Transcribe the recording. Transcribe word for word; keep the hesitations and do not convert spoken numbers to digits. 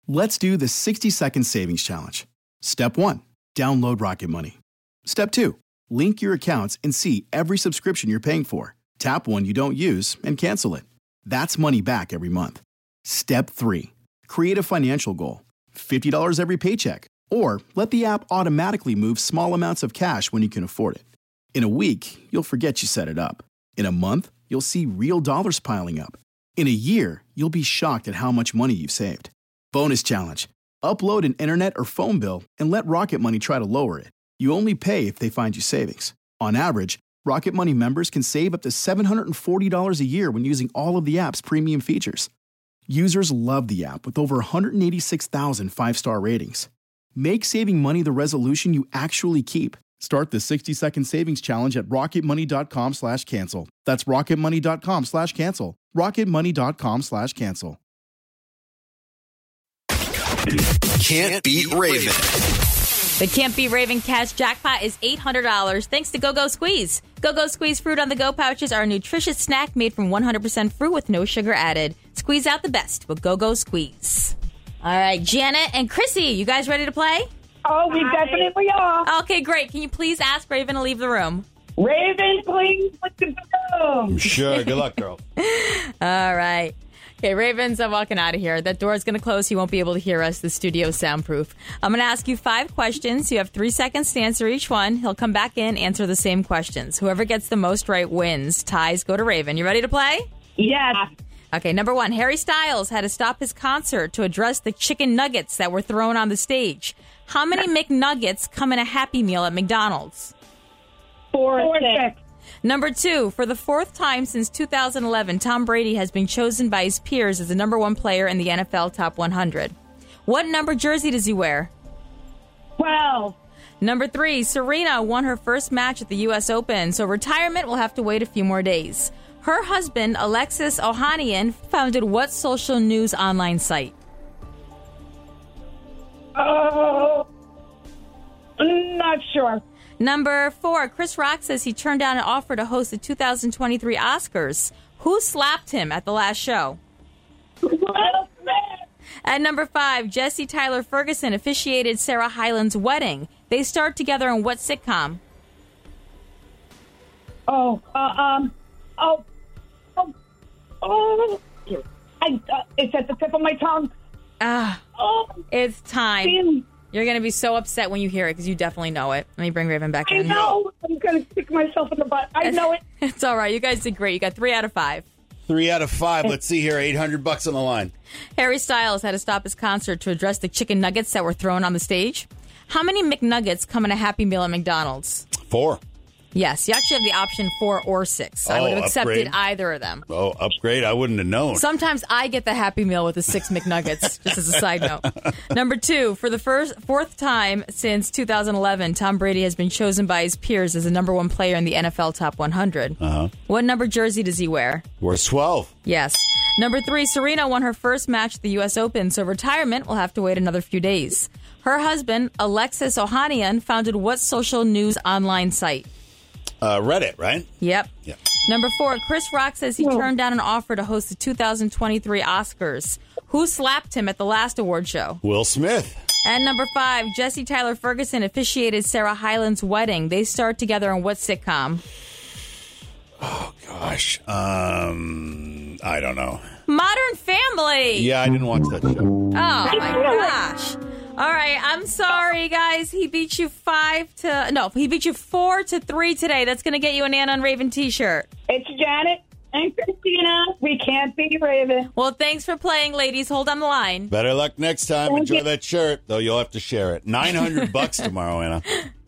Let's do the sixty second savings challenge. Step one, download Rocket Money. Step two, link your accounts and see every subscription you're paying for. Tap one you don't use and cancel it. That's money back every month. Step three, create a financial goal. fifty dollars every paycheck. Or let the app automatically move small amounts of cash when you can afford it. In a week, you'll forget you set it up. In a month, you'll see real dollars piling up. In a year, you'll be shocked at how much money you've saved. Bonus challenge. Upload an internet or phone bill and let Rocket Money try to lower it. You only pay if they find you savings. On average, Rocket Money members can save up to seven hundred forty dollars a year when using all of the app's premium features. Users love the app with over one hundred eighty-six thousand five-star ratings. Make saving money the resolution you actually keep. Start the sixty second savings challenge at rocketmoney.com slash cancel. That's rocketmoney.com slash cancel. rocketmoney.com slash cancel. Can't beat Raven. The Can't Beat Raven cash jackpot is eight hundred dollars thanks to Go-Go Squeeze. Go-Go Squeeze Fruit on the Go pouches are a nutritious snack made from one hundred percent fruit with no sugar added. Squeeze out the best with Go-Go Squeeze. All right, Janet and Chrissy, you guys ready to play? Oh, we Hi. definitely are. Okay, great. Can you please ask Raven to leave the room? Raven, please, let the room. Sure. Good luck, girl. All right. Okay, Raven's uh, walking out of here. That door is going to close. He won't be able to hear us. The studio's soundproof. I'm going to ask you five questions. You have three seconds to answer each one. He'll come back in, answer the same questions. Whoever gets the most right wins. Ties go to Raven. You ready to play? Yes. Okay, number one. Harry Styles had to stop his concert to address the chicken nuggets that were thrown on the stage. How many McNuggets come in a Happy Meal at McDonald's? Four, Four six. six. Number two, for the fourth time since two thousand eleven, Tom Brady has been chosen by his peers as the number one player in the N F L Top one hundred. What number jersey does he wear? twelve. Number three, Serena won her first match at the U S Open, so retirement will have to wait a few more days. Her husband, Alexis Ohanian, founded what social news online site? Oh, not sure. Number four, Chris Rock says he turned down an offer to host the two thousand twenty-three Oscars. Who slapped him at the last show? At number five, Jesse Tyler Ferguson officiated Sarah Hyland's wedding. They starred together in what sitcom? Oh, uh, um, oh, oh, oh, I, uh, it's at the tip of my tongue. Ah, oh, it's time. Damn. You're going to be so upset when you hear it because you definitely know it. Let me bring Raven back I in. I know. I'm going to stick myself in the butt. I know it. It's all right. You guys did great. You got three out of five. Three out of five. Let's see here. eight hundred bucks on the line. Harry Styles had to stop his concert to address the chicken nuggets that were thrown on the stage. How many McNuggets come in a Happy Meal at McDonald's? Four. Yes, you actually have the option four or six. I Oh, would have accepted upgrade. either of them. Oh, upgrade? I wouldn't have known. Sometimes I get the Happy Meal with the six McNuggets, just as a side note. Number two, for the first fourth time since two thousand eleven, Tom Brady has been chosen by his peers as the number one player in the N F L Top one hundred. Uh-huh. What number jersey does he wear? We're twelve. Yes. Number three, Serena won her first match at the U S Open, so retirement will have to wait another few days. Her husband, Alexis Ohanian, founded what social news online site? Uh, Reddit, right? Yep. Yeah. Number four, Chris Rock says he turned down an offer to host the two thousand twenty-three Oscars. Who slapped him at the last award show? Will Smith. And number five, Jesse Tyler Ferguson officiated Sarah Hyland's wedding. They starred together in what sitcom? Oh, gosh. Um, I don't know. Modern Family. Yeah, I didn't watch that show. Oh, my gosh. All right, I'm sorry, guys. He beat you five to... No, he beat you four to three today. That's going to get you an Ann on Raven t-shirt. It's Janet and Christina. We can't be Raven. Well, thanks for playing, ladies. Hold on the line. Better luck next time. Thank Enjoy you. that shirt, though you'll have to share it. nine hundred bucks tomorrow, Anna.